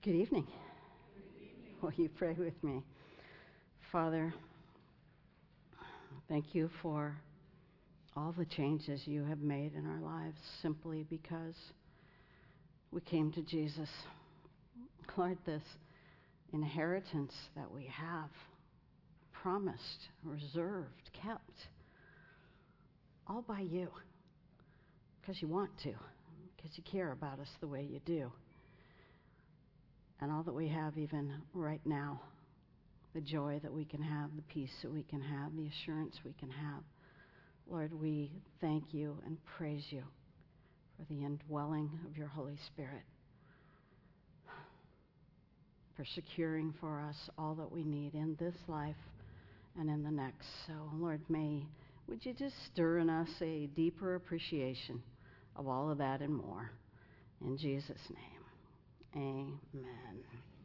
Good evening. Will you pray with me? Father, thank you for all the changes you have made in our lives simply because we came to Jesus. Lord, this inheritance that we have, promised, reserved, kept, all by you, because you want to, because you care about us the way you do. And all that we have even right now, the joy that we can have, the peace that we can have, the assurance we can have. Lord, we thank you and praise you for the indwelling of your Holy Spirit, for securing for us all that we need in this life and in the next. So, Lord, would you just stir in us a deeper appreciation of all of that and more. In Jesus' name. Amen.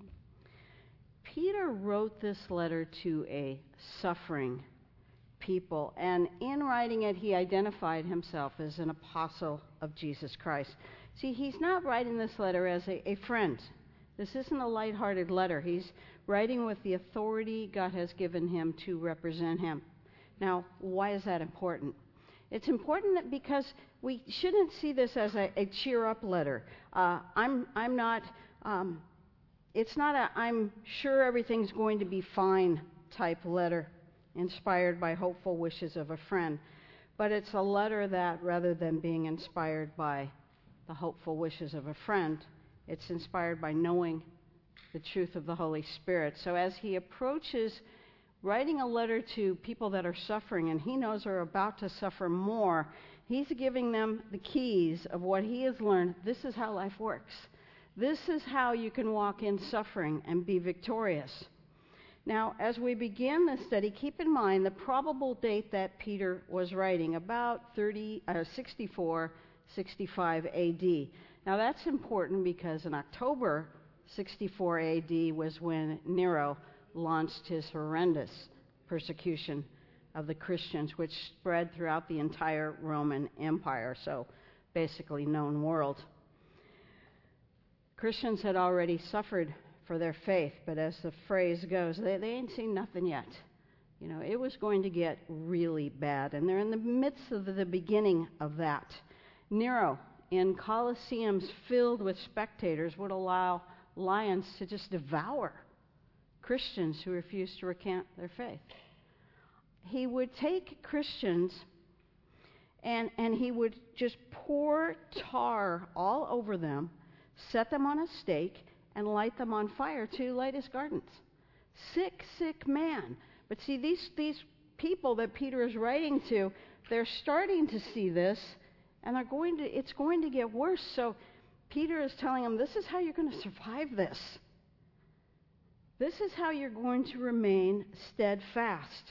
Peter wrote this letter to a suffering people, and in writing it, he identified himself as an apostle of Jesus Christ. See, he's not writing this letter as a friend. This isn't a lighthearted letter. He's writing with the authority God has given him to represent him. Now, why is that important? It's important because we shouldn't see this as a cheer-up letter. It's not a I'm sure everything's going to be fine type letter inspired by hopeful wishes of a friend. But it's a letter that, rather than being inspired by the hopeful wishes of a friend, it's inspired by knowing the truth of the Holy Spirit. So as he approaches writing a letter to people that are suffering, and he knows are about to suffer more, he's giving them the keys of what he has learned. This is how life works. This is how you can walk in suffering and be victorious. Now, as we begin this study, keep in mind the probable date that Peter was writing, about 64, 65 AD. Now, that's important because in October 64 AD was when Nero launched his horrendous persecution of the Christians, which spread throughout the entire Roman Empire, so basically known world. Christians had already suffered for their faith, but as the phrase goes, they ain't seen nothing yet. You know, it was going to get really bad, and they're in the midst of the beginning of that. Nero, in colosseums filled with spectators, would allow lions to just devour Christians who refused to recant their faith. He would take Christians and he would just pour tar all over them, set them on a stake, and light them on fire to light his gardens. Sick man. But see, these people that Peter is writing to, they're starting to see this, and it's going to get worse. So Peter is telling them, this is how you're going to survive this. This is how you're going to remain steadfast.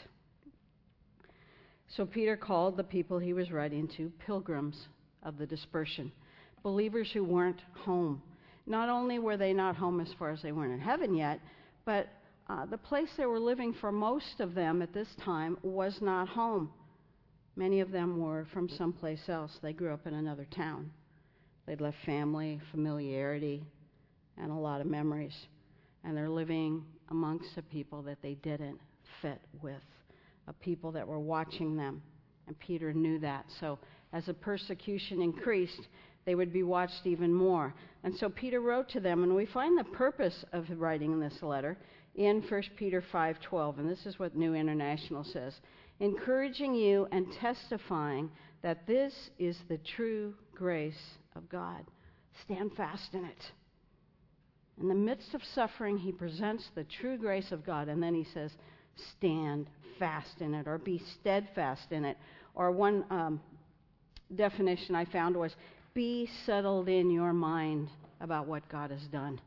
So Peter called the people he was writing to pilgrims of the dispersion, believers who weren't home. Not only were they not home as far as they weren't in heaven yet, but the place they were living for most of them at this time was not home. Many of them were from someplace else. They grew up in another town. They'd left family, familiarity, and a lot of memories. And they're living amongst a people that they didn't fit with, a people that were watching them. And Peter knew that. So as the persecution increased, they would be watched even more. And so Peter wrote to them, and we find the purpose of writing this letter in 1 Peter 5:12, and this is what New International says, encouraging you and testifying that this is the true grace of God. Stand fast in it. In the midst of suffering, he presents the true grace of God, and then he says, stand fast in it, or be steadfast in it. Or one definition I found was, be settled in your mind about what God has done.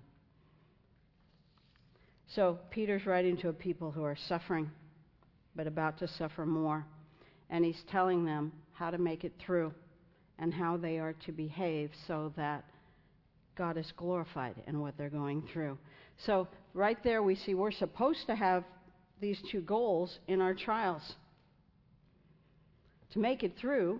So Peter's writing to a people who are suffering, but about to suffer more. And he's telling them how to make it through and how they are to behave so that God is glorified in what they're going through. So right there we see we're supposed to have these two goals in our trials. To make it through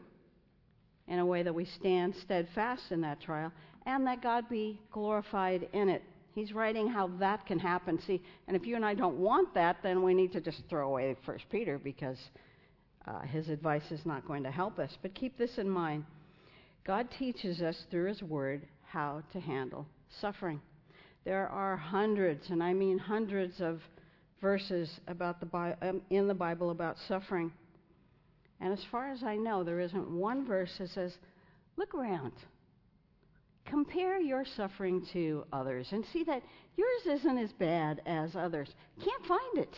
in a way that we stand steadfast in that trial, and that God be glorified in it. He's writing how that can happen. See, and if you and I don't want that, then we need to just throw away 1 Peter because his advice is not going to help us. But keep this in mind. God teaches us through his word how to handle suffering. There are hundreds, and I mean hundreds of verses about in the Bible about suffering. And as far as I know, there isn't one verse that says, look around. Compare your suffering to others and see that yours isn't as bad as others. Can't find it.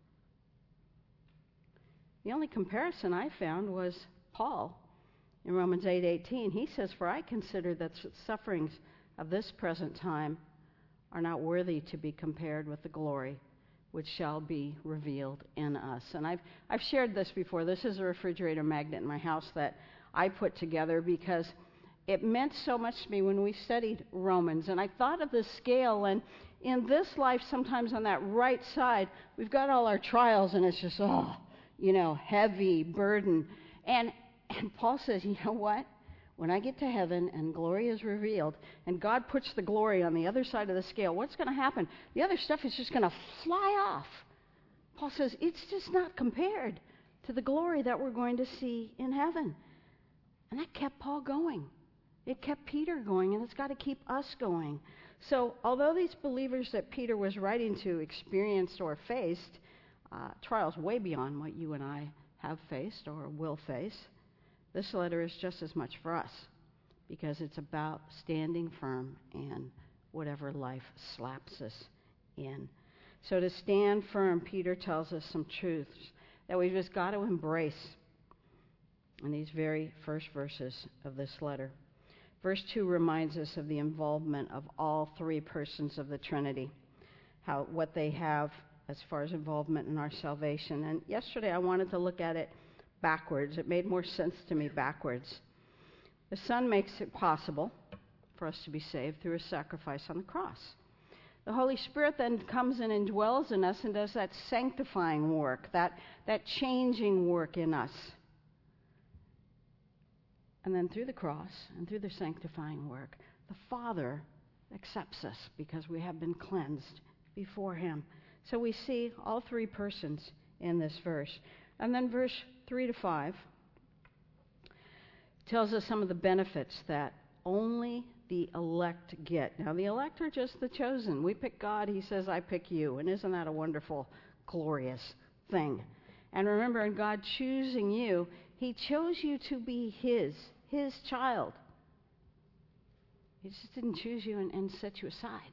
The only comparison I found was Paul in Romans 8:18. He says, for I consider that sufferings of this present time are not worthy to be compared with the glory which shall be revealed in us. And I've shared this before. This is a refrigerator magnet in my house that I put together because it meant so much to me when we studied Romans. And I thought of the scale, and in this life, sometimes on that right side, we've got all our trials, and it's just, heavy burden. And Paul says, you know what? When I get to heaven and glory is revealed, and God puts the glory on the other side of the scale, what's going to happen? The other stuff is just going to fly off. Paul says, it's just not compared to the glory that we're going to see in heaven. And that kept Paul going. It kept Peter going, and it's got to keep us going. So although these believers that Peter was writing to experienced or faced trials way beyond what you and I have faced or will face, this letter is just as much for us because it's about standing firm in whatever life slaps us in. So to stand firm, Peter tells us some truths that we've just got to embrace in these very first verses of this letter. Verse 2 reminds us of the involvement of all three persons of the Trinity, what they have as far as involvement in our salvation. And yesterday I wanted to look at it backwards. It made more sense to me backwards. The Son makes it possible for us to be saved through his sacrifice on the cross. The Holy Spirit then comes in and dwells in us and does that sanctifying work, that changing work in us. And then through the cross and through the sanctifying work, the Father accepts us because we have been cleansed before him. So we see all three persons in this verse. And then verse 3 to 5 tells us some of the benefits that only the elect get. Now, the elect are just the chosen. We pick God. He says, I pick you. And isn't that a wonderful, glorious thing? And remember, in God choosing you, he chose you to be his child. He just didn't choose you and set you aside.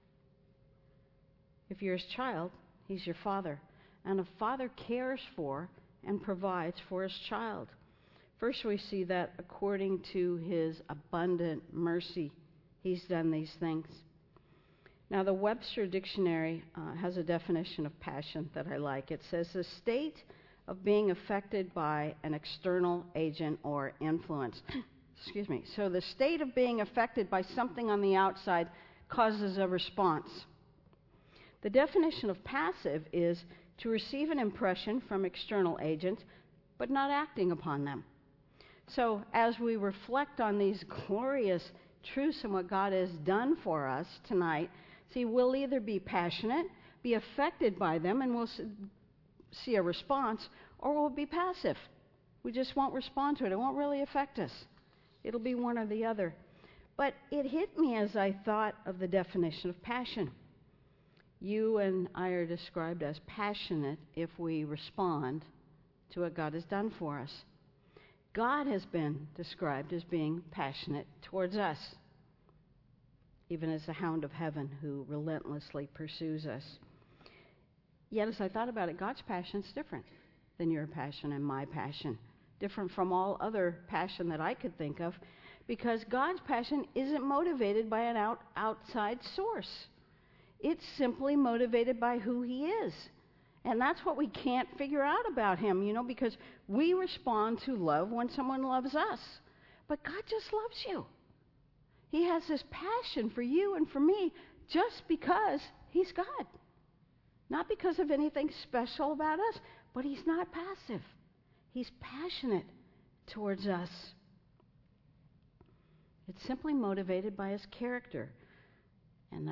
If you're his child, he's your father. And a father cares for and provides for his child. First, we see that according to his abundant mercy, he's done these things. Now, the Webster Dictionary has a definition of passion that I like. It says, the state of being affected by an external agent or influence. Excuse me. So the state of being affected by something on the outside causes a response. The definition of passive is to receive an impression from external agents, but not acting upon them. So as we reflect on these glorious truths and what God has done for us tonight, see, we'll either be passionate, be affected by them, and we'll see a response, or we'll be passive. We just won't respond to it. It won't really affect us. It'll be one or the other. But it hit me as I thought of the definition of passion. You and I are described as passionate if we respond to what God has done for us. God has been described as being passionate towards us, even as the hound of heaven who relentlessly pursues us. Yet as I thought about it, God's passion is different than your passion and my passion, different from all other passion that I could think of, because God's passion isn't motivated by an outside source. It's simply motivated by who he is. And that's what we can't figure out about him, because we respond to love when someone loves us. But God just loves you. He has this passion for you and for me just because he's God. Not because of anything special about us, but he's not passive. He's passionate towards us. It's simply motivated by his character and that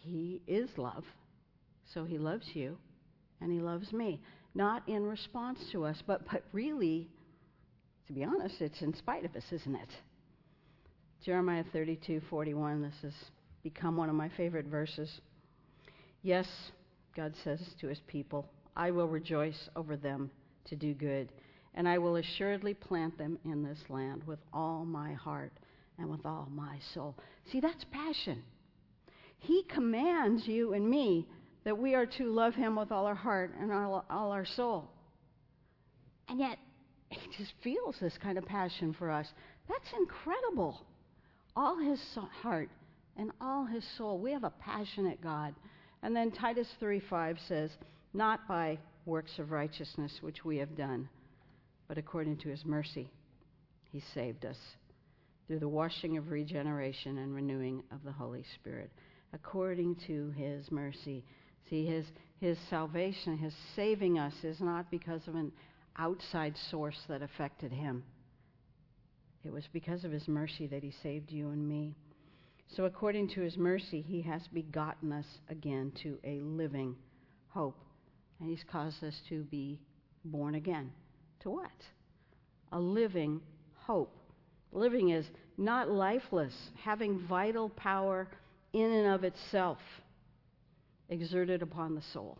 He is love. So he loves you, and he loves me. Not in response to us, but really, to be honest, it's in spite of us, isn't it? Jeremiah 32:41, this has become one of my favorite verses. Yes, God says to his people, I will rejoice over them to do good, and I will assuredly plant them in this land with all my heart and with all my soul. See, that's passion. He commands you and me that we are to love him with all our heart and all our soul. And yet, he just feels this kind of passion for us. That's incredible. All his heart and all his soul. We have a passionate God. And then Titus 3:5 says, not by works of righteousness which we have done, but according to his mercy, he saved us through the washing of regeneration and renewing of the Holy Spirit. According to his mercy. See, his salvation, his saving us is not because of an outside source that affected him. It was because of his mercy that he saved you and me. So according to his mercy, he has begotten us again to a living hope. And he's caused us to be born again. To what? A living hope. Living is not lifeless, having vital power in and of itself, exerted upon the soul.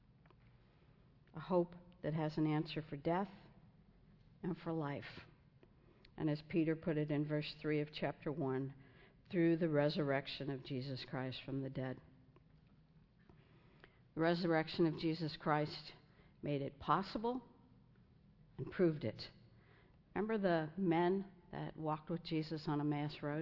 A hope that has an answer for death and for life. And as Peter put it in verse 3 of chapter 1, through the resurrection of Jesus Christ from the dead. The resurrection of Jesus Christ made it possible and proved it. Remember the men that walked with Jesus on Emmaus Road?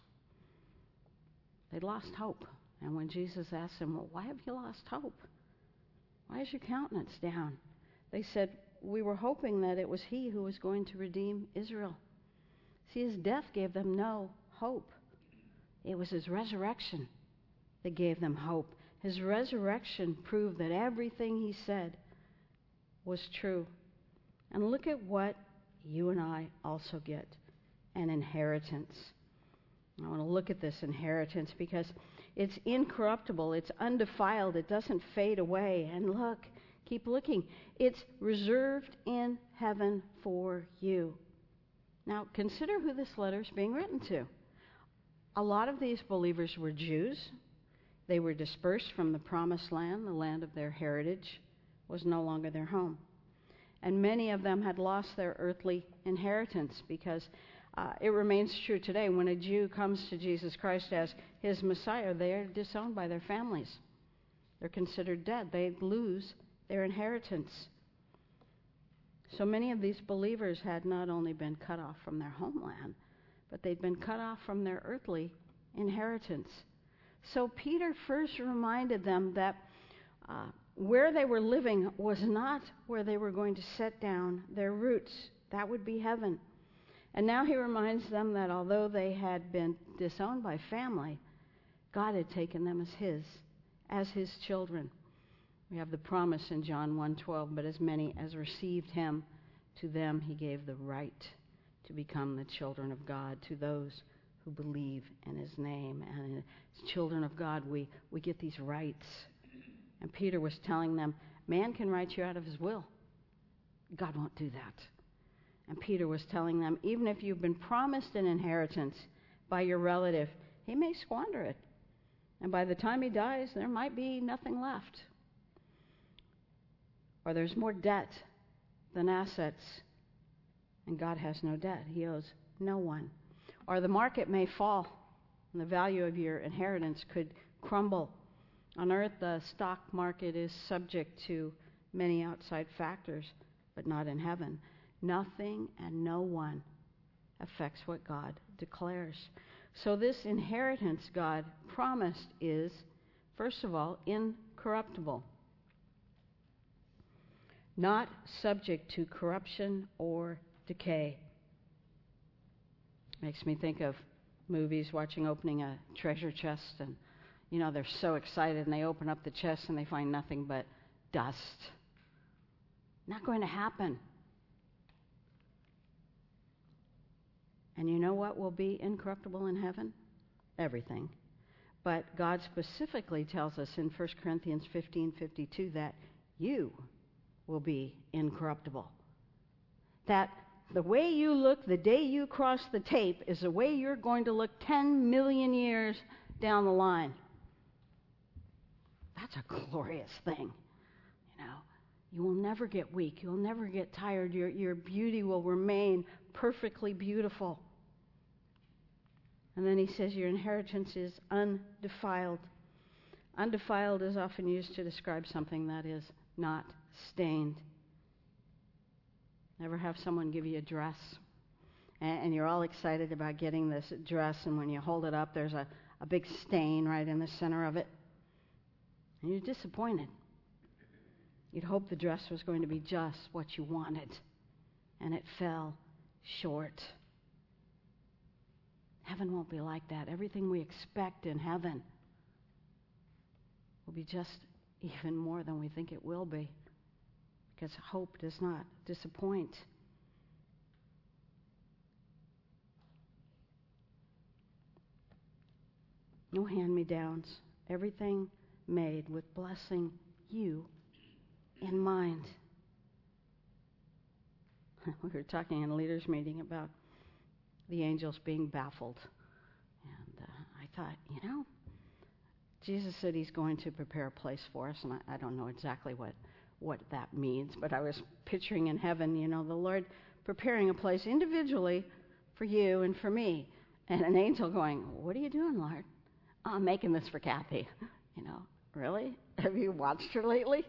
They'd lost hope. And when Jesus asked them, well, why have you lost hope? Why is your countenance down? They said, we were hoping that it was he who was going to redeem Israel. See, his death gave them no hope. It was his resurrection that gave them hope. His resurrection proved that everything he said was true. And look at what you and I also get, an inheritance. I want to look at this inheritance because it's incorruptible, it's undefiled, it doesn't fade away. And look, keep looking. It's reserved in heaven for you. Now, consider who this letter is being written to. A lot of these believers were Jews. They were dispersed from the promised land. The land of their heritage was no longer their home. And many of them had lost their earthly inheritance because it remains true today. When a Jew comes to Jesus Christ as his Messiah, they are disowned by their families. They're considered dead. They lose their inheritance. So many of these believers had not only been cut off from their homeland, but they'd been cut off from their earthly inheritance. So Peter first reminded them that where they were living was not where they were going to set down their roots. That would be heaven. And now he reminds them that although they had been disowned by family, God had taken them as his children. We have the promise in John 1:12, but as many as received him, to them he gave the right to become the children of God, to those who believe in his name. And as children of God, we get these rights. And Peter was telling them, man can write you out of his will. God won't do that. And Peter was telling them, even if you've been promised an inheritance by your relative, he may squander it. And by the time he dies, there might be nothing left. Or there's more debt than assets. And God has no debt. He owes no one. Or the market may fall, and the value of your inheritance could crumble. On earth, the stock market is subject to many outside factors, but not in heaven. Nothing and no one affects what God declares. So this inheritance God promised is, first of all, incorruptible. Not subject to corruption or decay. Makes me think of movies, watching opening a treasure chest, and they're so excited and they open up the chest and they find nothing but dust. Not going to happen. And you know what will be incorruptible in heaven? Everything. But God specifically tells us in 1 Corinthians 15:52 that you will be incorruptible. That the way you look the day you cross the tape is the way you're going to look 10 million years down the line. That's a glorious thing. You know, you will never get weak. You'll never get tired. Your beauty will remain perfectly beautiful. And then he says your inheritance is undefiled. Undefiled is often used to describe something that is not stained. Ever have someone give you a dress and you're all excited about getting this dress, and when you hold it up there's a big stain right in the center of it, and you're disappointed. You'd hope the dress was going to be just what you wanted, and it fell short. Heaven won't be like that. Everything we expect in heaven will be just even more than we think it will be, because hope does not disappoint. No hand-me-downs. Everything made with blessing you in mind. We were talking in a leaders' meeting about the angels being baffled. And I thought, Jesus said he's going to prepare a place for us, and I don't know exactly what that means, but I was picturing in heaven, the Lord preparing a place individually for you and for me, and an angel going, "What are you doing, Lord?" "Oh, I'm making this for Kathy." Really? Have you watched her lately?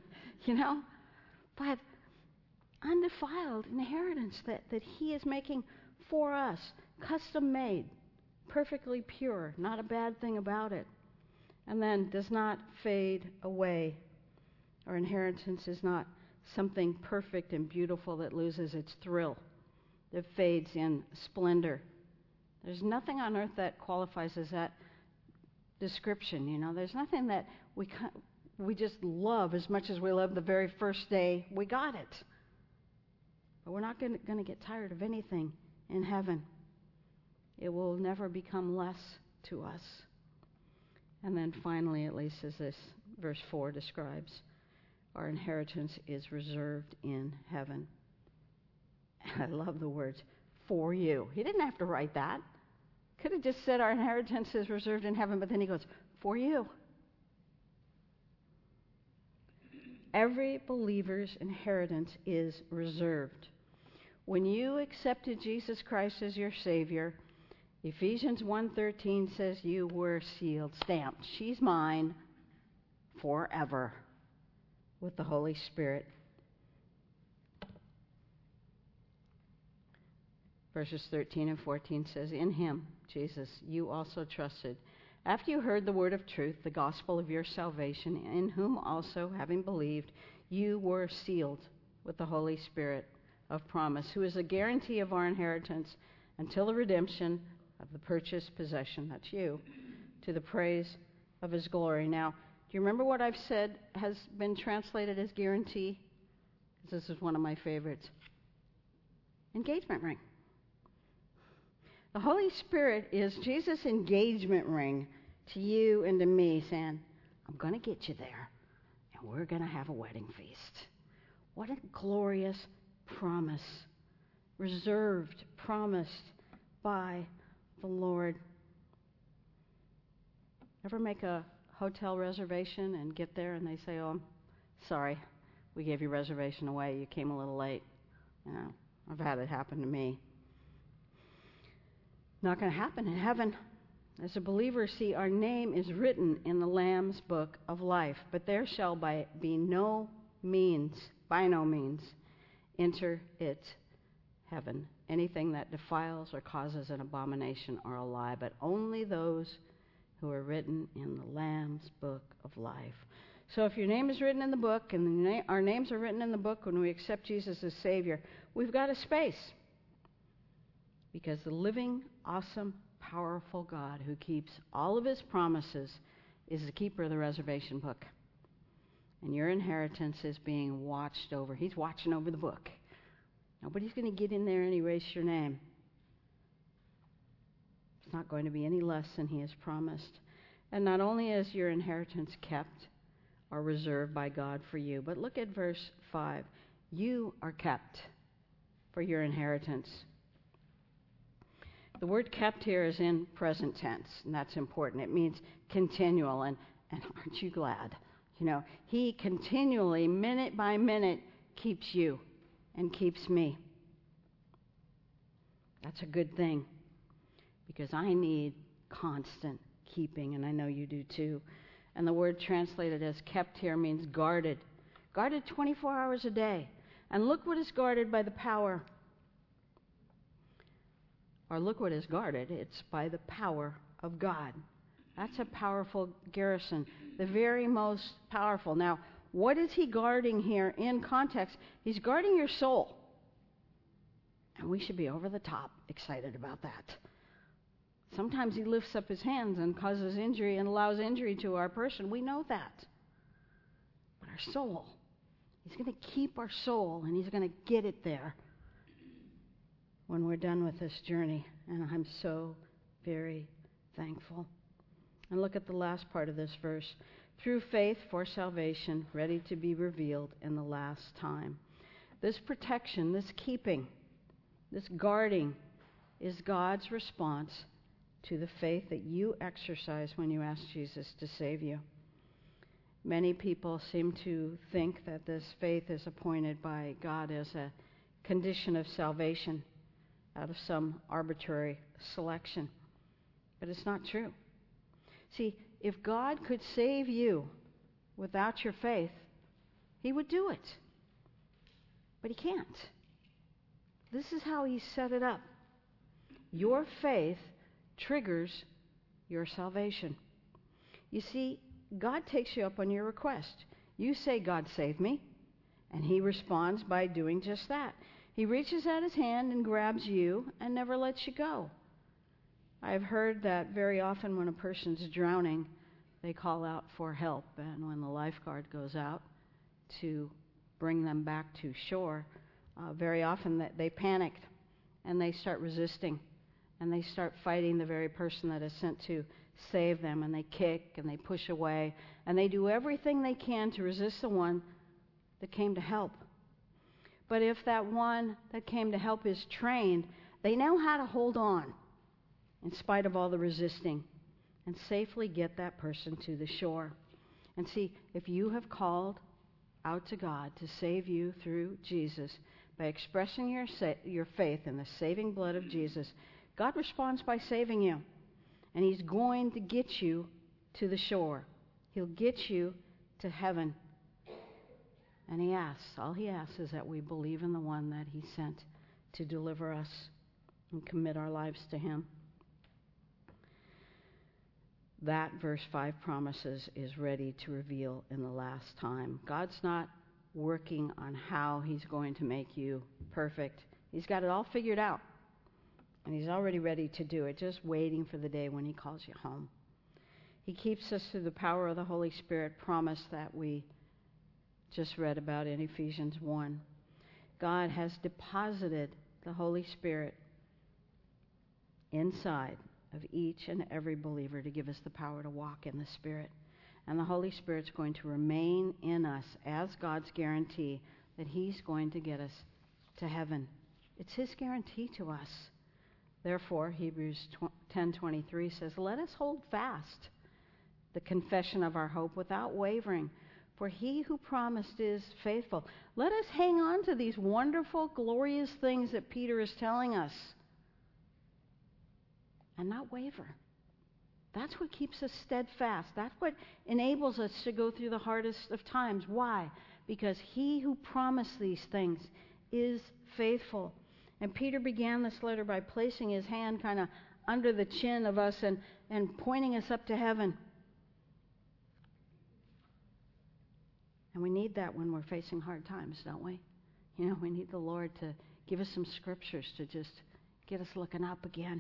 But undefiled inheritance that he is making for us, custom made, perfectly pure, not a bad thing about it, and then does not fade away. Our inheritance is not something perfect and beautiful that loses its thrill, that fades in splendor. There's nothing on earth that qualifies as that description. There's nothing that we just love as much as we love the very first day we got it. But we're not going to get tired of anything in heaven. It will never become less to us. And then finally, at least as this verse 4 describes, our inheritance is reserved in heaven. And I love the words, for you. He didn't have to write that. Could have just said our inheritance is reserved in heaven, but then he goes, for you. Every believer's inheritance is reserved. When you accepted Jesus Christ as your Savior, Ephesians 1:13 says you were sealed, stamped. She's mine forever with the Holy Spirit. Verses 13 and 14 says, in him, Jesus, you also trusted. After you heard the word of truth, the gospel of your salvation, in whom also, having believed, you were sealed with the Holy Spirit of promise, who is a guarantee of our inheritance until the redemption of the purchased possession, that's you, to the praise of his glory. Now, do you remember what I've said has been translated as guarantee? This is one of my favorites. Engagement ring. The Holy Spirit is Jesus' engagement ring to you and to me, saying, I'm going to get you there, and we're going to have a wedding feast. What a glorious promise, reserved, promised by the Lord. Ever make a hotel reservation and get there and they say, oh, I'm sorry, we gave your reservation away, you came a little late. I've had it happen to me. Not going to happen in heaven. As a believer, see, our name is written in the Lamb's book of life, but there shall by no means enter it heaven anything that defiles or causes an abomination or a lie, but only those who are written in the Lamb's book of life. So if your name is written in the book, and our names are written in the book when we accept Jesus as Savior, we've got a space. Because the living, awesome, powerful God who keeps all of his promises is the keeper of the reservation book. And your inheritance is being watched over. He's watching over the book. Nobody's going to get in there and erase your name. It's not going to be any less than he has promised. And not only is your inheritance kept or reserved by God for you, but look at verse 5. You are kept for your inheritance. The word kept here is in present tense, and that's important. It means continual, and aren't you glad? You know, he continually, minute by minute, keeps you and keeps me. That's a good thing, because I need constant keeping, and I know you do too. And the word translated as kept here means guarded. Guarded 24 hours a day. And look what is guarded by the power. Or look what is guarded. It's by the power of God. That's a powerful garrison. The very most powerful. Now, what is he guarding here in context? He's guarding your soul. And we should be over the top excited about that. Sometimes he lifts up his hands and causes injury and allows injury to our person. We know that. But our soul, he's going to keep our soul, and he's going to get it there when we're done with this journey. And I'm so very thankful. And look at the last part of this verse. Through faith for salvation, ready to be revealed in the last time. This protection, this keeping, this guarding is God's response to the faith that you exercise when you ask Jesus to save you. Many people seem to think that this faith is appointed by God as a condition of salvation out of some arbitrary selection. But it's not true. See, if God could save you without your faith, he would do it. But he can't. This is how he set it up. Your faith triggers your salvation. You see, God takes you up on your request. You say, God, save me, and he responds by doing just that. He reaches out his hand and grabs you and never lets you go. I've heard that very often when a person's drowning, they call out for help, and when the lifeguard goes out to bring them back to shore, very often they panic and they start resisting. And they start fighting the very person that is sent to save them. And they kick and they push away. And they do everything they can to resist the one that came to help. But if that one that came to help is trained, they know how to hold on in spite of all the resisting and safely get that person to the shore. And see, if you have called out to God to save you through Jesus by expressing your faith in the saving blood of Jesus, God responds by saving you, and he's going to get you to the shore. He'll get you to heaven. And all he asks is that we believe in the one that he sent to deliver us and commit our lives to him. That, verse 5 promises, is ready to reveal in the last time. God's not working on how he's going to make you perfect. He's got it all figured out. And he's already ready to do it, just waiting for the day when he calls you home. He keeps us through the power of the Holy Spirit promise that we just read about in Ephesians 1. God has deposited the Holy Spirit inside of each and every believer to give us the power to walk in the Spirit. And the Holy Spirit's going to remain in us as God's guarantee that he's going to get us to heaven. It's his guarantee to us. Therefore, Hebrews 10:23 says, let us hold fast the confession of our hope without wavering, for he who promised is faithful. Let us hang on to these wonderful, glorious things that Peter is telling us and not waver. That's what keeps us steadfast. That's what enables us to go through the hardest of times. Why? Because he who promised these things is faithful. And Peter began this letter by placing his hand kind of under the chin of us and pointing us up to heaven. And we need that when we're facing hard times, don't we? You know, we need the Lord to give us some scriptures to just get us looking up again.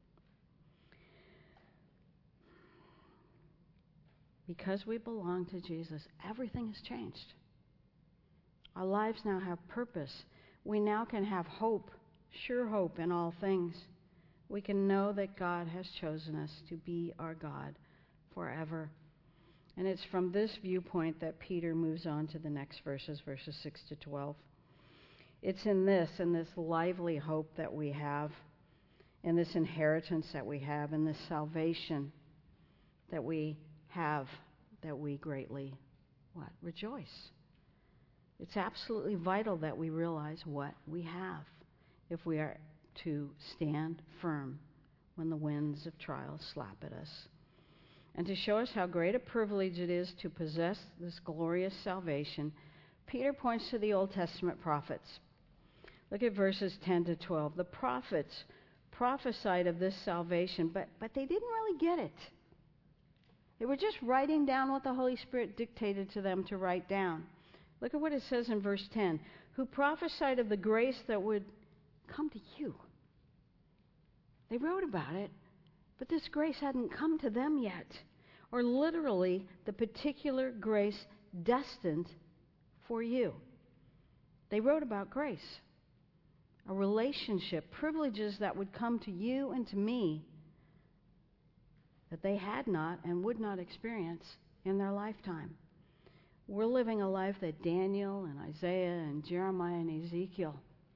Because we belong to Jesus, everything has changed. Our lives now have purpose. We now can have hope, sure hope in all things. We can know that God has chosen us to be our God forever. And it's from this viewpoint that Peter moves on to the next verses 6 to 12. It's in this lively hope that we have, in this inheritance that we have, in this salvation that we have, that we greatly, rejoice. It's absolutely vital that we realize what we have if we are to stand firm when the winds of trial slap at us. And to show us how great a privilege it is to possess this glorious salvation, Peter points to the Old Testament prophets. Look at verses 10 to 12. The prophets prophesied of this salvation, but they didn't really get it. They were just writing down what the Holy Spirit dictated to them to write down. Look at what it says in verse 10. Who prophesied of the grace that would come to you. They wrote about it, but this grace hadn't come to them yet. Or literally, the particular grace destined for you. They wrote about grace. A relationship, privileges that would come to you and to me that they had not and would not experience in their lifetime. We're living a life that Daniel and Isaiah and Jeremiah and Ezekiel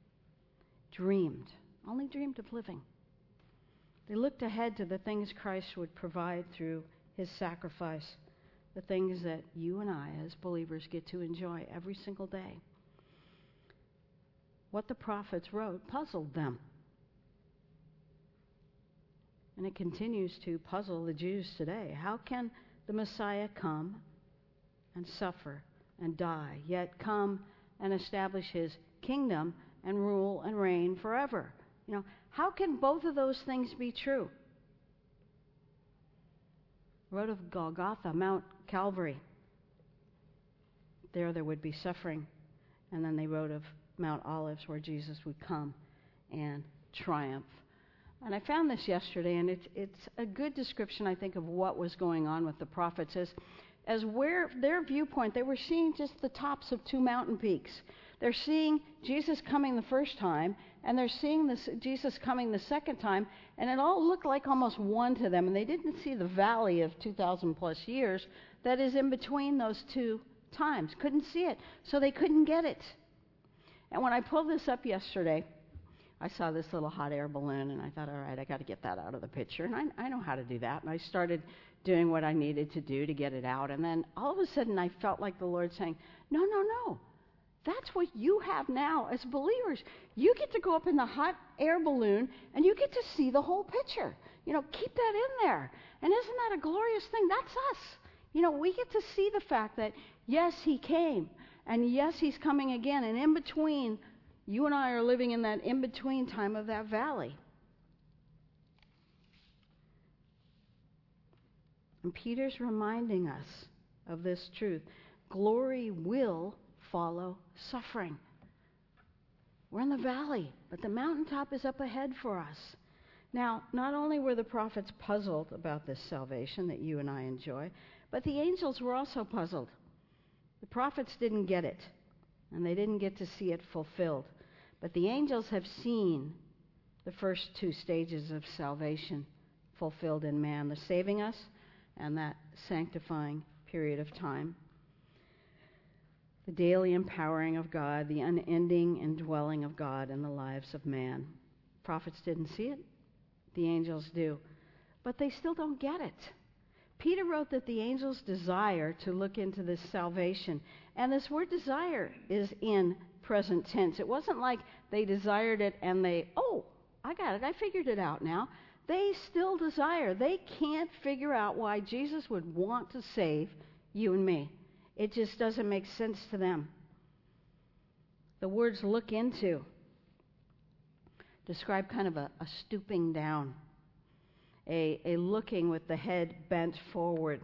only dreamed of living. They looked ahead to the things Christ would provide through his sacrifice, the things that you and I as believers get to enjoy every single day. What the prophets wrote puzzled them. And it continues to puzzle the Jews today. How can the Messiah come and suffer and die, yet come and establish his kingdom and rule and reign forever? How can both of those things be true? Wrote of Golgotha, Mount Calvary. There would be suffering. And then they wrote of Mount Olives, where Jesus would come and triumph. And I found this yesterday, and it's a good description, I think, of what was going on with the prophets. As where their viewpoint, they were seeing just the tops of two mountain peaks. They're seeing Jesus coming the first time, and they're seeing Jesus coming the second time, and it all looked like almost one to them, and they didn't see the valley of 2,000 plus years that is in between those two times. Couldn't see it, so they couldn't get it. And when I pulled this up yesterday, I saw this little hot air balloon, and I thought, all right, I got to get that out of the picture, and I know how to do that, and I started doing what I needed to do to get it out, and then all of a sudden I felt like the Lord saying, no, that's what you have now as believers. You get to go up in the hot air balloon, and you get to see the whole picture. Keep that in there. And isn't that a glorious thing? That's us. We get to see the fact that, yes, he came, and yes, he's coming again, and in between, you and I are living in that in-between time of that valley. And Peter's reminding us of this truth. Glory will follow suffering. We're in the valley, but the mountaintop is up ahead for us. Now, not only were the prophets puzzled about this salvation that you and I enjoy, but the angels were also puzzled. The prophets didn't get it, and they didn't get to see it fulfilled. But the angels have seen the first two stages of salvation fulfilled in man, the saving us and that sanctifying period of time. The daily empowering of God, the unending indwelling of God in the lives of man. Prophets didn't see it. The angels do. But they still don't get it. Peter wrote that the angels desire to look into this salvation. And this word desire is in present tense. It wasn't like they desired it and I got it. I figured it out now. They still desire. They can't figure out why Jesus would want to save you and me. It just doesn't make sense to them. The words look into describe kind of a stooping down, a looking with the head bent forward.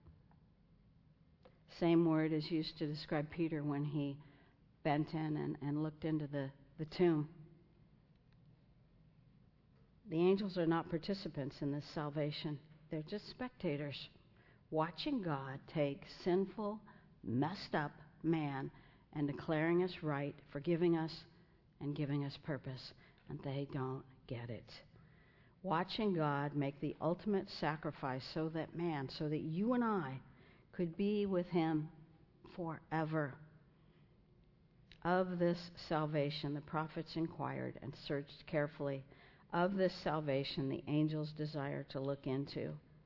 Same word is used to describe Peter when he bent in and looked into the tomb. The angels are not participants in this salvation. They're just spectators, watching God take sinful, messed up man and declaring us right, forgiving us, and giving us purpose. And they don't get it. watching God make the ultimate sacrifice so that you and I could be with him forever. Of this salvation, the prophets inquired and searched carefully. Of this salvation, the angels desire to look into.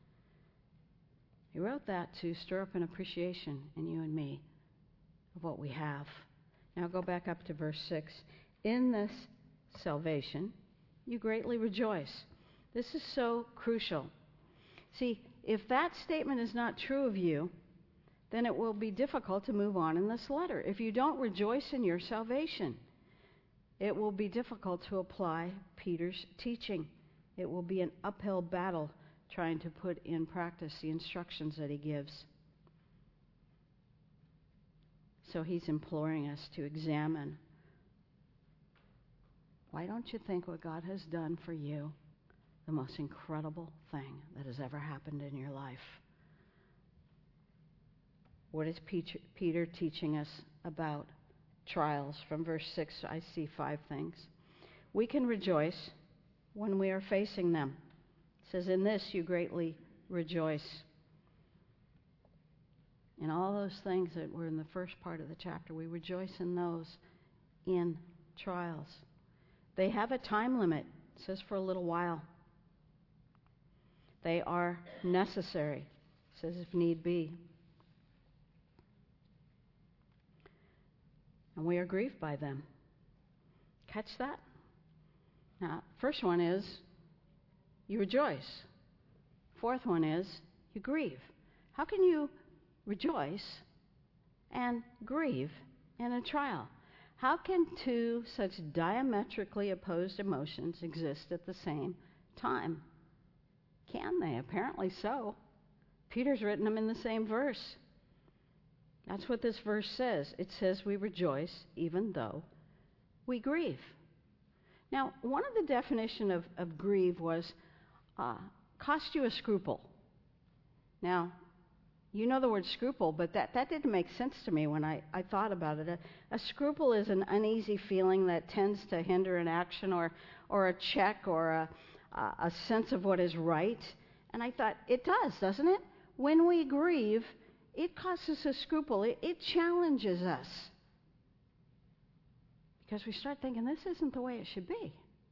He wrote that to stir up an appreciation in you and me of what we have. Now go back up to verse 6. In this salvation, you greatly rejoice. This is so crucial. See, if that statement is not true of you, then it will be difficult to move on in this letter. If you don't rejoice in your salvation, it will be difficult to apply Peter's teaching. It will be an uphill battle trying to put in practice the instructions that he gives. So he's imploring us to examine. Why don't you think what God has done for you the most incredible thing that has ever happened in your life? What is Peter teaching us about trials? From verse 6, I see 5 things. We can rejoice when we are facing them. It says, in this you greatly rejoice. In all those things that were in the first part of the chapter, we rejoice in those in trials. They have a time limit. It says for a little while. They are necessary. It says if need be. And we are grieved by them. Catch that? Now, first one is you rejoice. Fourth one is you grieve. How can you rejoice and grieve in a trial? How can two such diametrically opposed emotions exist at the same time? Can they? Apparently so. Peter's written them in the same verse. That's what this verse says. It says we rejoice even though we grieve. Now, one of the definition of grieve was cost you a scruple. Now, you know the word scruple, but that didn't make sense to me when I thought about it. A scruple is an uneasy feeling that tends to hinder an action or a check or a sense of what is right. And I thought, it does, doesn't it? When we grieve, it causes a scruple. It challenges us. Because we start thinking, this isn't the way it should be.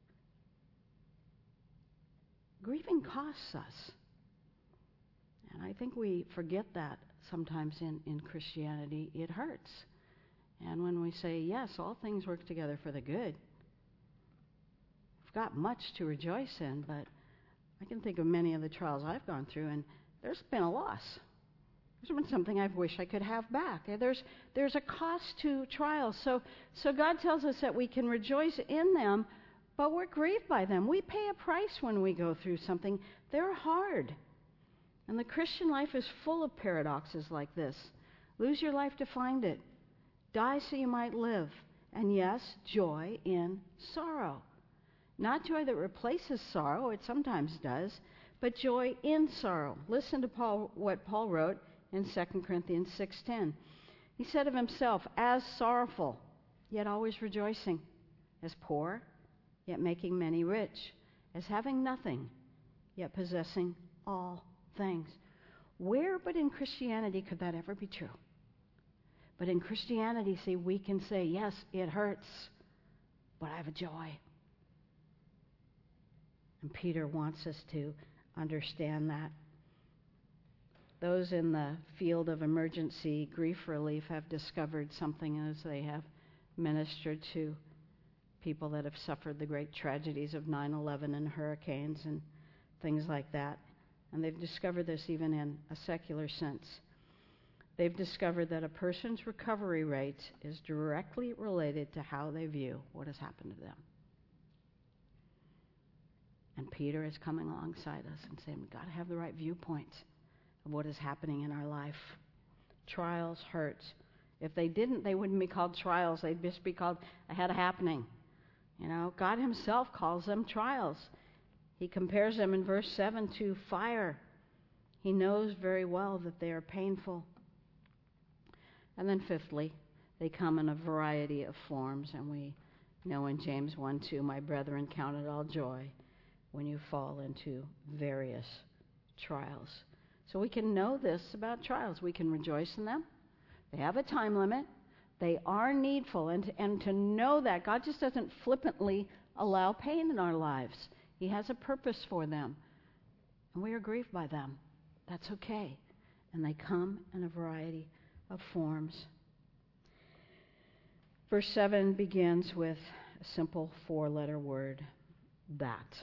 Grieving costs us. And I think we forget that sometimes in Christianity. It hurts. And when we say, yes, all things work together for the good, we've got much to rejoice in, but I can think of many of the trials I've gone through, and there's been a loss. There's been something I wish I could have back. There's a cost to trials. So God tells us that we can rejoice in them, but we're grieved by them. We pay a price when we go through something. They're hard. And the Christian life is full of paradoxes like this. Lose your life to find it. Die so you might live. And yes, joy in sorrow. Not joy that replaces sorrow, it sometimes does, but joy in sorrow. Listen to what Paul wrote in 2 Corinthians 6:10. He said of himself, as sorrowful, yet always rejoicing, as poor, yet making many rich, as having nothing, yet possessing all things. Where but in Christianity could that ever be true? But in Christianity, see, we can say, yes, it hurts, but I have a joy. And Peter wants us to understand that. Those in the field of emergency grief relief have discovered something as they have ministered to people that have suffered the great tragedies of 9/11 and hurricanes and things like that. And they've discovered this even in a secular sense. They've discovered that a person's recovery rate is directly related to how they view what has happened to them. And Peter is coming alongside us and saying, we've got to have the right viewpoint of what is happening in our life. Trials hurt. If they didn't, they wouldn't be called trials. They'd just be called a happening. You know, God himself calls them trials. He compares them in verse 7 to fire. He knows very well that they are painful. And then fifthly, they come in a variety of forms. And we know in James 1:2, my brethren, count it all joy when you fall into various trials. So we can know this about trials. We can rejoice in them. They have a time limit. They are needful. And to know that God just doesn't flippantly allow pain in our lives. He has a purpose for them. And we are grieved by them. That's okay. And they come in a variety of forms. Verse 7 begins with a simple 4-letter word, that.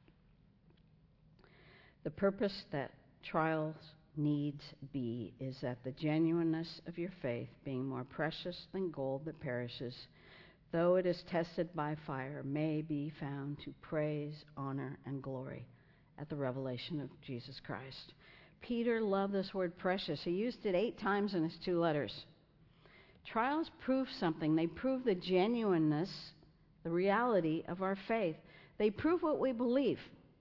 The purpose that trials needs be is that the genuineness of your faith, being more precious than gold that perishes, though it is tested by fire, may be found to praise, honor, and glory at the revelation of Jesus Christ. Peter loved this word precious. He used it 8 times in his 2 letters. Trials prove something. They prove the genuineness, the reality of our faith. They prove what we believe.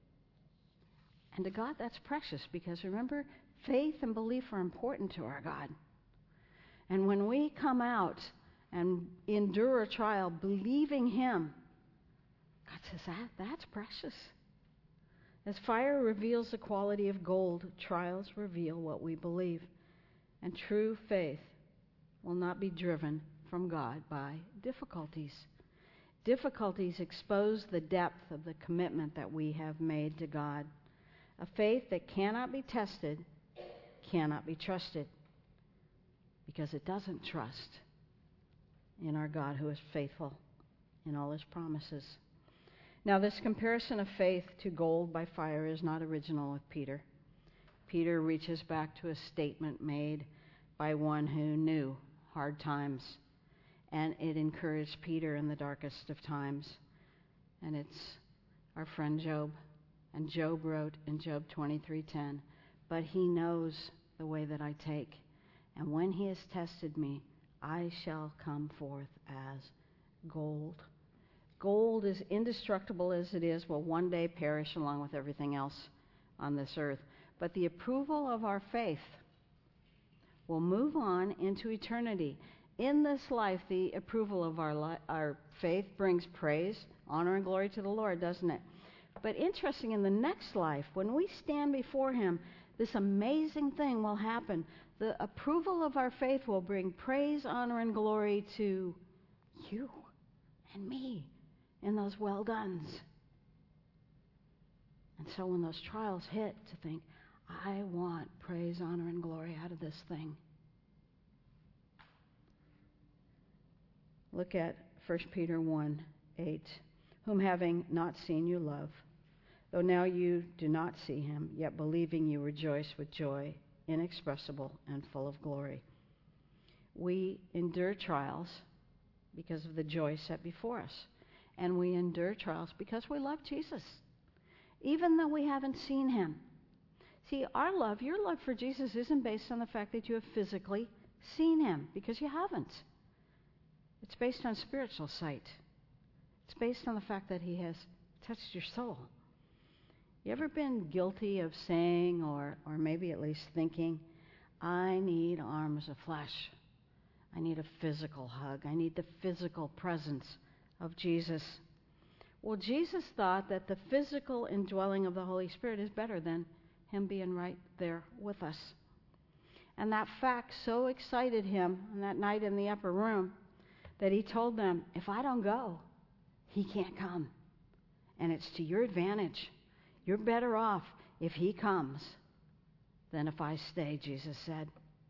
And to God, that's precious, because remember, faith and belief are important to our God. And when we come out and endure a trial believing Him, God says, that's precious. As fire reveals the quality of gold, trials reveal what we believe. And true faith will not be driven from God by difficulties. Difficulties expose the depth of the commitment that we have made to God. A faith that cannot be tested cannot be trusted, because it doesn't trust in our God who is faithful in all His promises. Now, this comparison of faith to gold by fire is not original with Peter. Peter reaches back to a statement made by one who knew hard times, and it encouraged Peter in the darkest of times. And it's our friend Job. And Job wrote in Job 23:10, "But He knows the way that I take, and when He has tested me, I shall come forth as gold." Gold, as indestructible as it is, will one day perish along with everything else on this earth. But the approval of our faith will move on into eternity. In this life, the approval of our faith brings praise, honor, and glory to the Lord, doesn't it? But interesting, in the next life, when we stand before Him, this amazing thing will happen. The approval of our faith will bring praise, honor, and glory to you and me in those well dones. And so when those trials hit, to think, I want praise, honor, and glory out of this thing. Look at 1 Peter 1:8. "Whom having not seen you love, though now you do not see Him, yet believing you rejoice with joy inexpressible and full of glory." We endure trials because of the joy set before us. And we endure trials because we love Jesus, even though we haven't seen Him. See, your love for Jesus isn't based on the fact that you have physically seen Him, because you haven't. It's based on spiritual sight. It's based on the fact that He has touched your soul. You ever been guilty of saying, or maybe at least thinking, I need arms of flesh. I need a physical hug. I need the physical presence of Jesus. Well, Jesus thought that the physical indwelling of the Holy Spirit is better than Him being right there with us. And that fact so excited Him on that night in the upper room that He told them, if I don't go, He can't come. And it's to your advantage. You're better off if He comes than if I stay, Jesus said.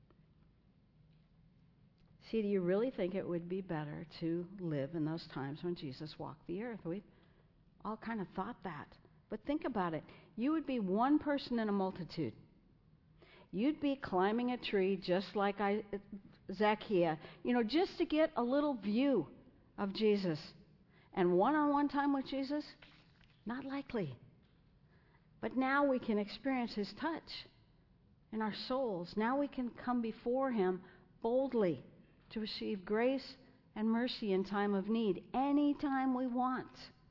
See, do you really think it would be better to live in those times when Jesus walked the earth? We've all kind of thought that. But think about it. You would be one person in a multitude. You'd be climbing a tree just like Zacchaeus, just to get a little view of Jesus. And one-on-one time with Jesus? Not likely. But now we can experience His touch in our souls. Now we can come before Him boldly to receive grace and mercy in time of need, anytime we want.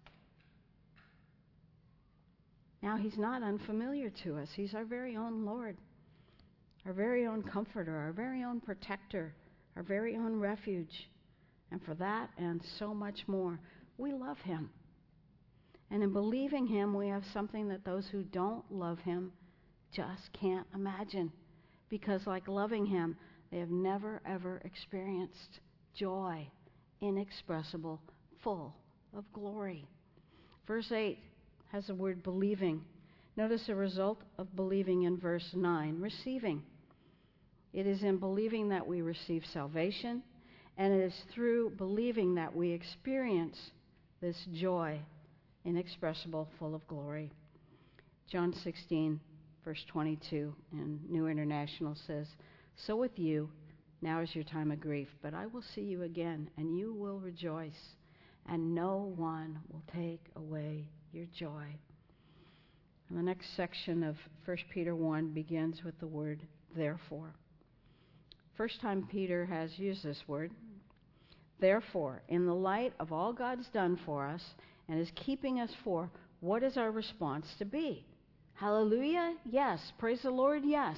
Now He's not unfamiliar to us. He's our very own Lord, our very own comforter, our very own protector, our very own refuge. And for that and so much more, we love Him. And in believing him, we have something that those who don't love him just can't imagine. Because like loving him, they have never, ever experienced joy, inexpressible, full of glory. Verse 8 has the word believing. Notice the result of believing in verse 9, receiving. It is in believing that we receive salvation, and it is through believing that we experience this joy, inexpressible, full of glory. John 16, verse 22 in New International says, "So with you, now is your time of grief, but I will see you again, and you will rejoice, and no one will take away your joy." And the next section of 1 Peter 1 begins with the word therefore. First time Peter has used this word. Therefore, in the light of all God's done for us and is keeping us for, what is our response to be? Hallelujah? Yes. Praise the Lord? Yes.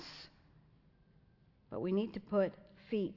But we need to put feet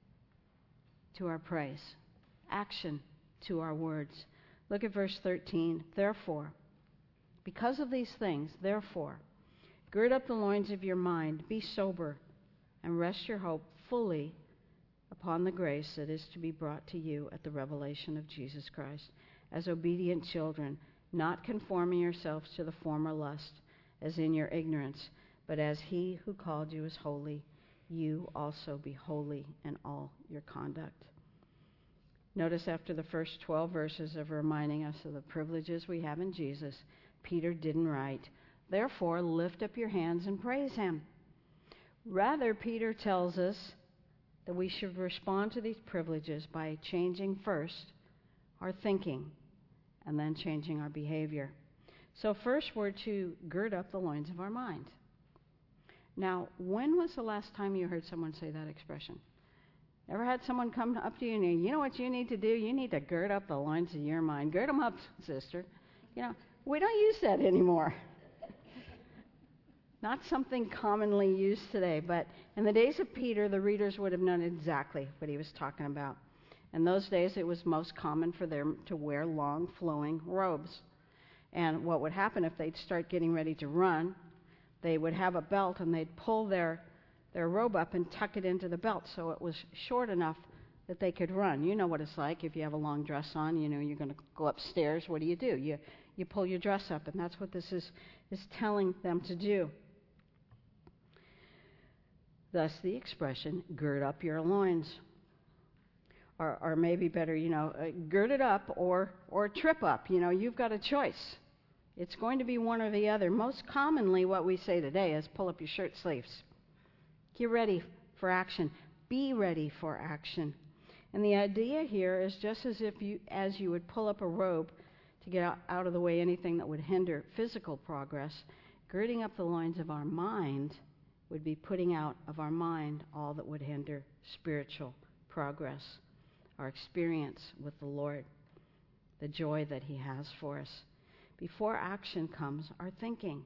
to our praise, action to our words. Look at verse 13. Therefore, because of these things, therefore, gird up the loins of your mind, be sober, and rest your hope fully upon the grace that is to be brought to you at the revelation of Jesus Christ, as obedient children, not conforming yourselves to the former lust, as in your ignorance, but as he who called you is holy, you also be holy in all your conduct. Notice after the first 12 verses of reminding us of the privileges we have in Jesus, Peter didn't write, "Therefore lift up your hands and praise him." Rather, Peter tells us that we should respond to these privileges by changing first our thinking and then changing our behavior. So first we're to gird up the loins of our mind. Now, when was the last time you heard someone say that expression? Ever had someone come up to you and you know what you need to do? You need to gird up the loins of your mind. Gird them up, sister. You know, we don't use that anymore. Not something commonly used today, but in the days of Peter, the readers would have known exactly what he was talking about. In those days, it was most common for them to wear long, flowing robes. And what would happen if they'd start getting ready to run, they would have a belt and they'd pull their robe up and tuck it into the belt so it was short enough that they could run. You know what it's like if you have a long dress on, you know you're going to go upstairs. What do? You pull your dress up, and that's what this is telling them to do. Thus the expression, gird up your loins. Or maybe better, gird it up or trip up. You've got a choice. It's going to be one or the other. Most commonly what we say today is pull up your shirt sleeves. Get ready for action. Be ready for action. And the idea here is just as you would pull up a robe to get out of the way anything that would hinder physical progress, girding up the loins of our mind would be putting out of our mind all that would hinder spiritual progress, our experience with the Lord, the joy that he has for us. Before action comes, our thinking.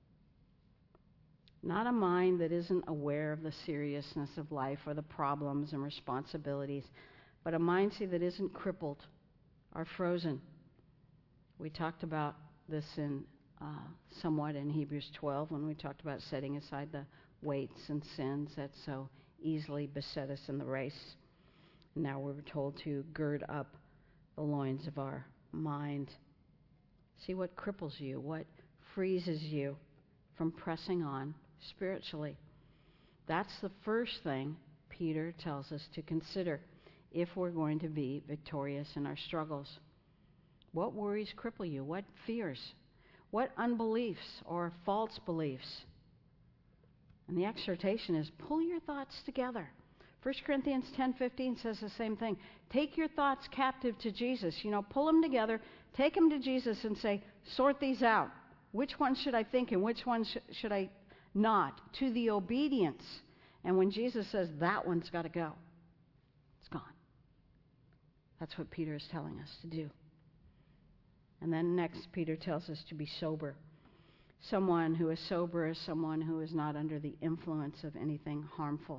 Not a mind that isn't aware of the seriousness of life or the problems and responsibilities, but a mind, see, that isn't crippled or frozen. We talked about this somewhat in Hebrews 12 when we talked about setting aside the weights and sins that so easily beset us in the race. Now we're told to gird up the loins of our mind. See what cripples you, what freezes you from pressing on spiritually. That's the first thing Peter tells us to consider if we're going to be victorious in our struggles. What worries cripple you? What fears? What unbeliefs or false beliefs? And the exhortation is pull your thoughts together. 1 Corinthians 10:15 says the same thing. Take your thoughts captive to Jesus. Pull them together, take them to Jesus and say, sort these out. Which one should I think and which one should I not? To the obedience. And when Jesus says that one's got to go, it's gone. That's what Peter is telling us to do. And then next, Peter tells us to be sober. Someone who is sober is someone who is not under the influence of anything harmful.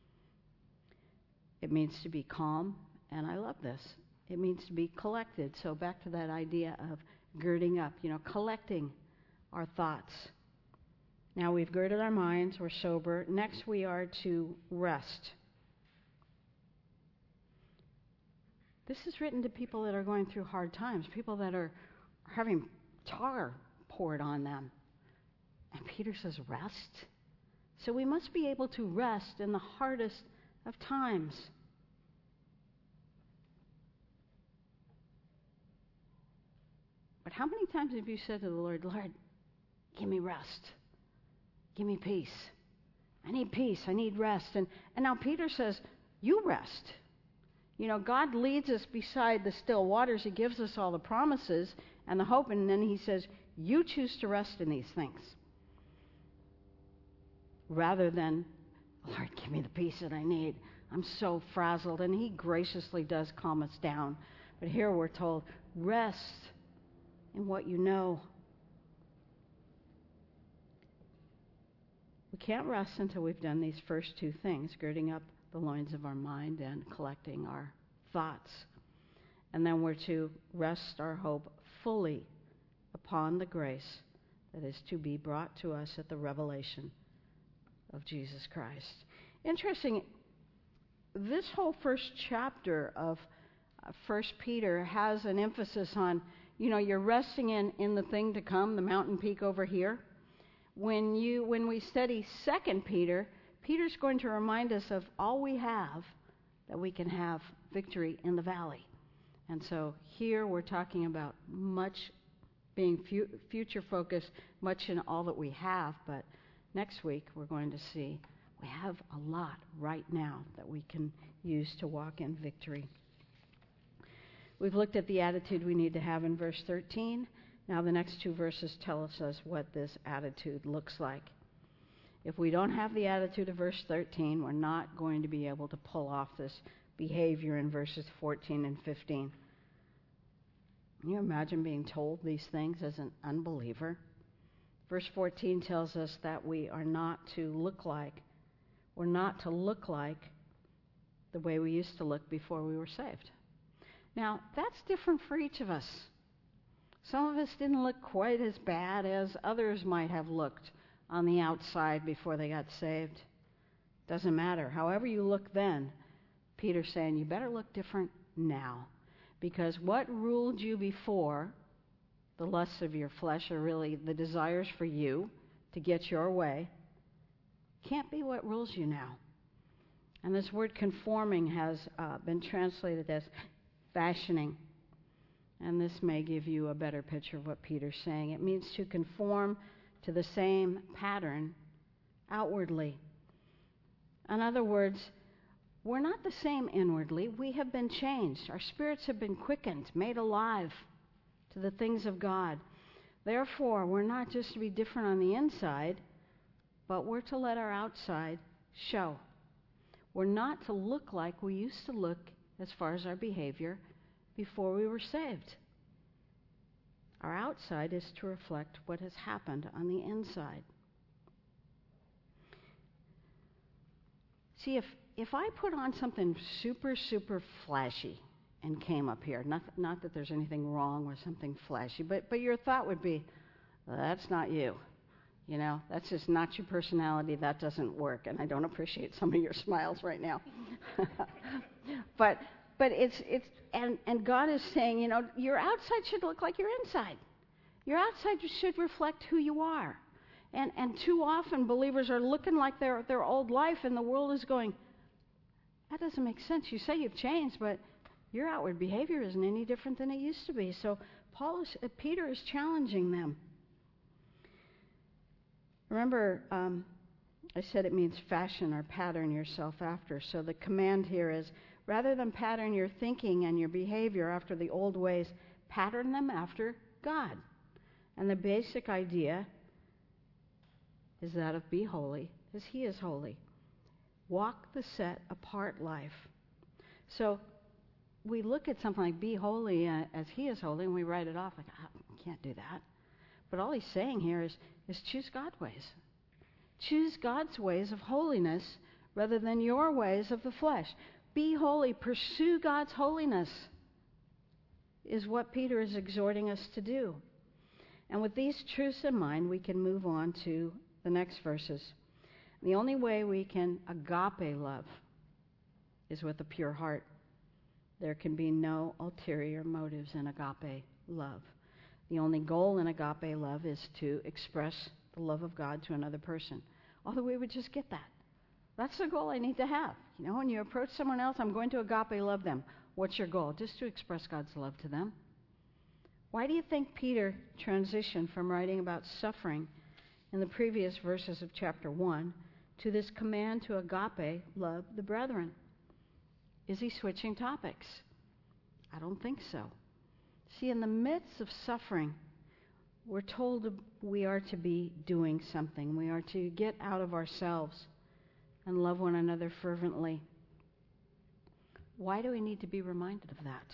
It means to be calm, and I love this. It means to be collected. So back to that idea of girding up, collecting our thoughts. Now we've girded our minds, we're sober. Next we are to rest. This is written to people that are going through hard times, people that are having tar poured on them. And Peter says, rest. So we must be able to rest in the hardest of times. But how many times have you said to the Lord, Lord, give me rest. Give me peace. I need peace. I need rest. And now Peter says, you rest. God leads us beside the still waters. He gives us all the promises and the hope. And then he says, you choose to rest in these things. Rather than, Lord, give me the peace that I need. I'm so frazzled. And he graciously does calm us down. But here we're told, rest in what you know. We can't rest until we've done these first two things, girding up the loins of our mind and collecting our thoughts. And then we're to rest our hope fully upon the grace that is to be brought to us at the revelation of Jesus Christ. Interesting, this whole first chapter of 1 Peter has an emphasis on, you're resting in the thing to come, the mountain peak over here. When we study 2 Peter, Peter's going to remind us of all we have that we can have victory in the valley. And so here we're talking about much being future focused, much in all that we have. But next week we're going to see we have a lot right now that we can use to walk in victory. We've looked at the attitude we need to have in verse 13. Now the next two verses tell us what this attitude looks like. If we don't have the attitude of verse 13, we're not going to be able to pull off this behavior in verses 14 and 15. Can you imagine being told these things as an unbeliever? Verse 14 tells us that we're not to look like the way we used to look before we were saved. Now, that's different for each of us. Some of us didn't look quite as bad as others might have looked on the outside before they got saved. Doesn't matter. However you look then, Peter's saying you better look different now. Because what ruled you before, the lusts of your flesh, are really the desires for you to get your way, can't be what rules you now. And this word conforming has been translated as fashioning. And this may give you a better picture of what Peter's saying. It means to conform to the same pattern outwardly. In other words, we're not the same inwardly. We have been changed. Our spirits have been quickened, made alive to the things of God. Therefore, we're not just to be different on the inside, but we're to let our outside show. We're not to look like we used to look as far as our behavior before we were saved. Our outside is to reflect what has happened on the inside. See, if I put on something super, super flashy and came up here, not that there's anything wrong with something flashy, but your thought would be, well, that's not you. That's just not your personality. That doesn't work. And I don't appreciate some of your smiles right now. But it's God is saying, your outside should look like your inside. Your outside should reflect who you are. And too often believers are looking like their old life, and the world is going, that doesn't make sense. You say you've changed, but your outward behavior isn't any different than it used to be. So Peter is challenging them. Remember, I said it means fashion or pattern yourself after. So the command here is, rather than pattern your thinking and your behavior after the old ways, pattern them after God. And the basic idea is that of be holy as He is holy. Walk the set-apart life. So we look at something like be holy as He is holy, and we write it off like, I can't do that. But all he's saying here is choose God's ways. Choose God's ways of holiness rather than your ways of the flesh. Be holy. Pursue God's holiness. is what Peter is exhorting us to do. And with these truths in mind, we can move on to the next verses. The only way we can agape love is with a pure heart. There can be no ulterior motives in agape love. The only goal in agape love is to express the love of God to another person. Although we would just get that. That's the goal I need to have. You know, when you approach someone else, I'm going to agape love them. What's your goal? Just to express God's love to them. Why do you think Peter transitioned from writing about suffering in the previous verses of chapter 1 to this command to agape love the brethren? Is he switching topics? I don't think so. See, in the midst of suffering, we're told we are to be doing something. We are to get out of ourselves and love one another fervently. Why do we need to be reminded of that?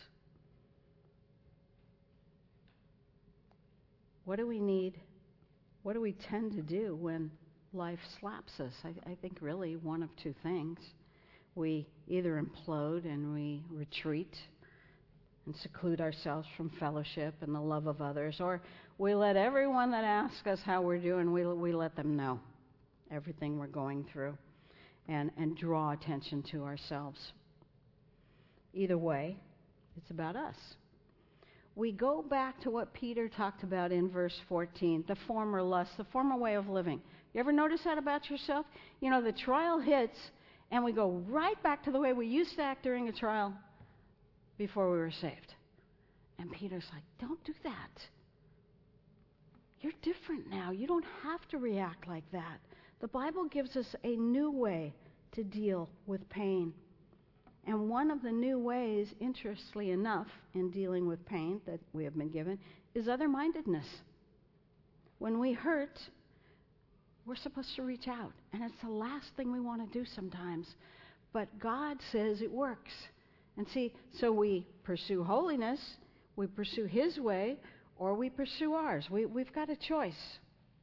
What do we need? What do we tend to do when life slaps us? I think really one of two things. We either implode and we retreat and seclude ourselves from fellowship and the love of others, or we let everyone that asks us how we're doing, we let them know everything we're going through and draw attention to ourselves. Either way, it's about us. We go back to what Peter talked about in verse 14, the former lust, the former way of living. You ever notice that about yourself? You know, the trial hits, and we go right back to the way we used to act during a trial before we were saved. And Peter's like, don't do that. You're different now. You don't have to react like that. The Bible gives us a new way to deal with pain. And one of the new ways, interestingly enough, in dealing with pain that we have been given is other-mindedness. When we hurt, we're supposed to reach out. And it's the last thing we want to do sometimes. But God says it works. And see, so we pursue holiness, we pursue His way, or we pursue ours. We've got a choice.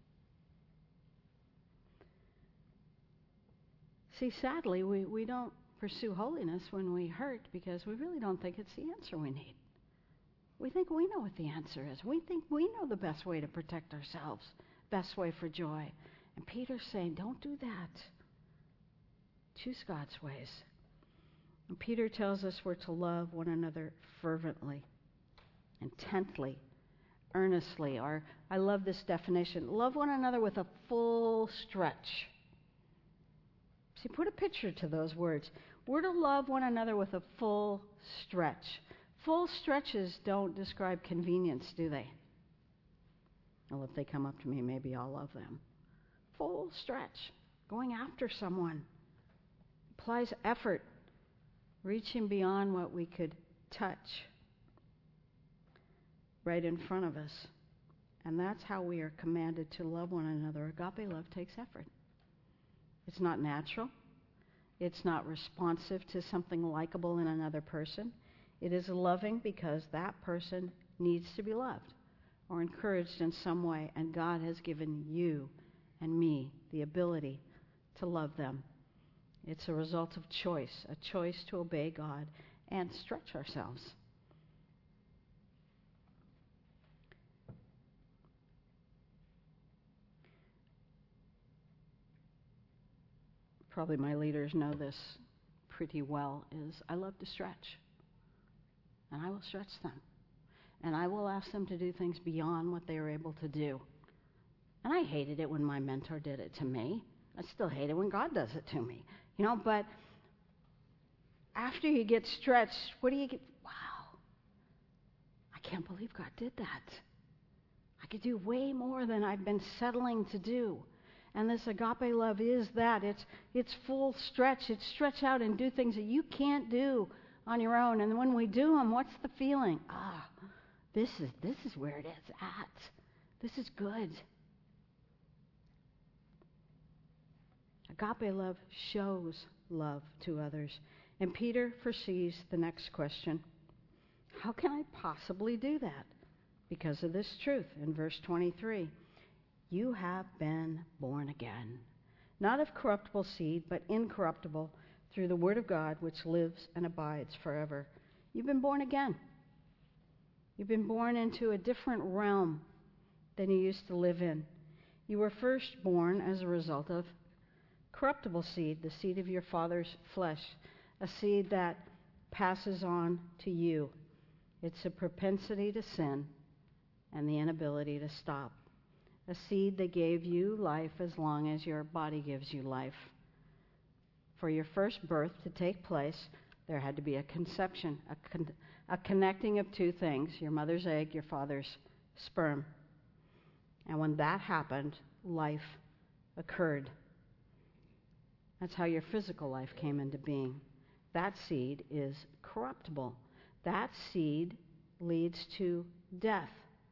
See, sadly, we don't pursue holiness when we hurt because we really don't think it's the answer we need. We think we know what the answer is. We think we know the best way to protect ourselves, best way for joy. And Peter's saying, don't do that. Choose God's ways. And Peter tells us we're to love one another fervently, intently, earnestly. Or I love this definition. Love one another with a full stretch. See, put a picture to those words. We're to love one another with a full stretch. Full stretches don't describe convenience, do they? Well, if they come up to me, maybe I'll love them. Full stretch. Going after someone implies effort, reaching beyond what we could touch right in front of us. And that's how we are commanded to love one another. Agape love takes effort. It's not natural. It's not responsive to something likable in another person. It is loving because that person needs to be loved or encouraged in some way, and God has given you and me the ability to love them. It's a result of choice, a choice to obey God and stretch ourselves. Probably my leaders know this pretty well, is I love to stretch. And I will stretch them. And I will ask them to do things beyond what they are able to do. And I hated it when my mentor did it to me. I still hate it when God does it to me. You know, but after you get stretched, what do you get? Wow, I can't believe God did that. I could do way more than I've been settling to do. And this agape love is that. It's full stretch. It's stretch out and do things that you can't do on your own. And when we do them, what's the feeling? This is where it is at. This is good. Agape love shows love to others. And Peter foresees the next question. How can I possibly do that? Because of this truth in verse 23. You have been born again, not of corruptible seed, but incorruptible, through the word of God, which lives and abides forever. You've been born again. You've been born into a different realm than you used to live in. You were first born as a result of corruptible seed, the seed of your father's flesh, a seed that passes on to you. It's a propensity to sin and the inability to stop. A seed that gave you life as long as your body gives you life. For your first birth to take place, there had to be a conception, a connecting of two things, your mother's egg, your father's sperm. And when that happened, life occurred. That's how your physical life came into being. That seed is corruptible. That seed leads to death.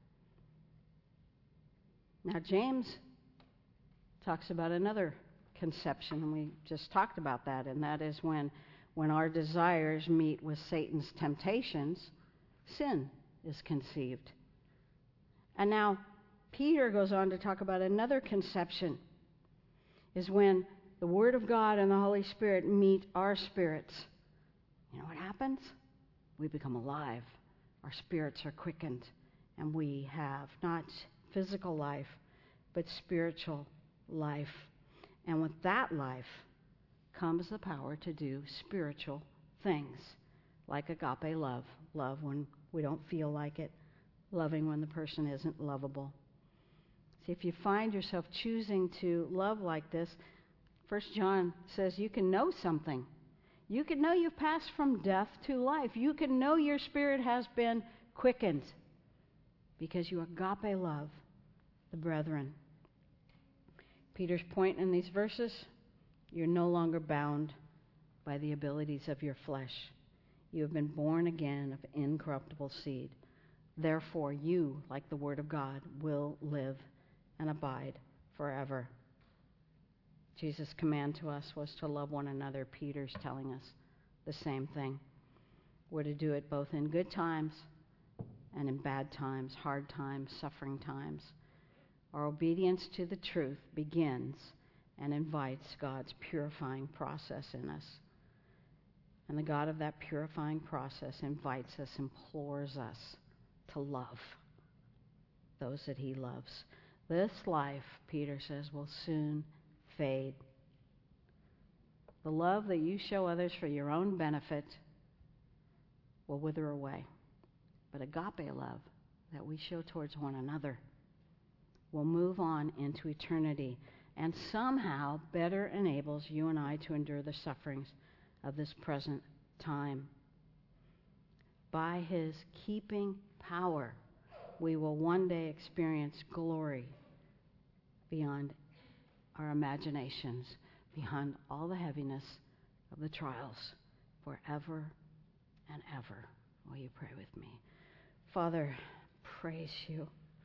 Now, James talks about another conception, and we just talked about that, and that is when our desires meet with Satan's temptations, sin is conceived. And now, Peter goes on to talk about another conception, is when the Word of God and the Holy Spirit meet our spirits. You know what happens? We become alive. Our spirits are quickened, and we have not physical life, but spiritual life. And with that life comes the power to do spiritual things, like agape love. Love when we don't feel like it. Loving when the person isn't lovable. See, if you find yourself choosing to love like this, 1 John says you can know something. You can know you've passed from death to life. You can know your spirit has been quickened because you agape love the brethren. Peter's point in these verses, you're no longer bound by the abilities of your flesh. You have been born again of incorruptible seed. Therefore, you, like the Word of God, will live and abide forever. Jesus' command to us was to love one another. Peter's telling us the same thing. We're to do it both in good times and in bad times, hard times, suffering times. Our obedience to the truth begins and invites God's purifying process in us. And the God of that purifying process invites us, implores us to love those that he loves. This life, Peter says, will soon fade. The love that you show others for your own benefit will wither away. But agape love that we show towards one another will move on into eternity and somehow better enables you and I to endure the sufferings of this present time. By his keeping power, we will one day experience glory beyond our imaginations, beyond all the heaviness of the trials, forever and ever. Will you pray with me? Father, praise you.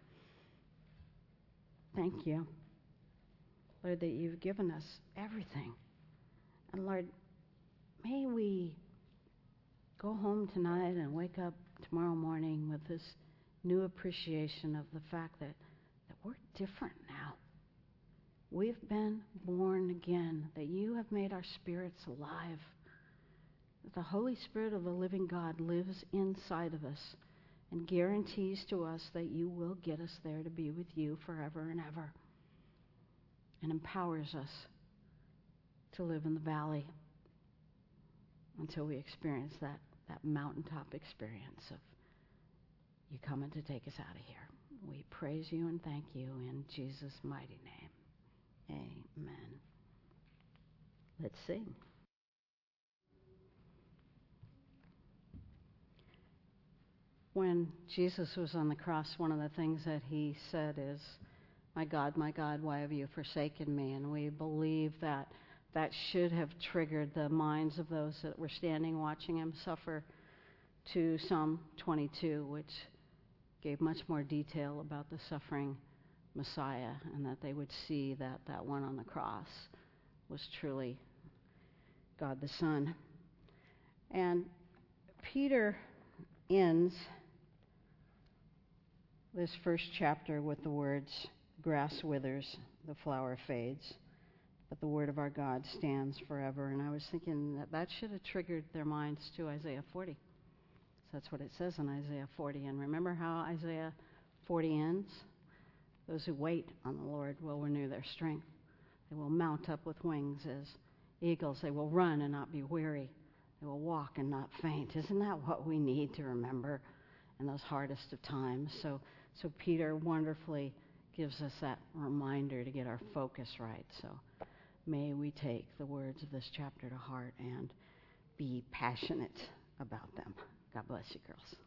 Thank you, Lord, that you've given us everything. And Lord, may we go home tonight and wake up tomorrow morning with this new appreciation of the fact that we're different now. We've been born again, that you have made our spirits alive, that the Holy Spirit of the living God lives inside of us and guarantees to us that you will get us there to be with you forever and ever, and empowers us to live in the valley until we experience that mountaintop experience of you coming to take us out of here. We praise you and thank you in Jesus' mighty name. Amen. Let's sing. When Jesus was on the cross, one of the things that he said is, my God, why have you forsaken me? And we believe that that should have triggered the minds of those that were standing watching him suffer to Psalm 22, which gave much more detail about the suffering Messiah, and that they would see that that one on the cross was truly God the Son. And Peter ends this first chapter with the words, grass withers, the flower fades, but the word of our God stands forever. And I was thinking that should have triggered their minds to Isaiah 40. That's what it says in Isaiah 40. And remember how Isaiah 40 ends? Those who wait on the Lord will renew their strength. They will mount up with wings as eagles. They will run and not be weary. They will walk and not faint. Isn't that what we need to remember in those hardest of times? So Peter wonderfully gives us that reminder to get our focus right. So may we take the words of this chapter to heart and be passionate about them. God bless you, girls.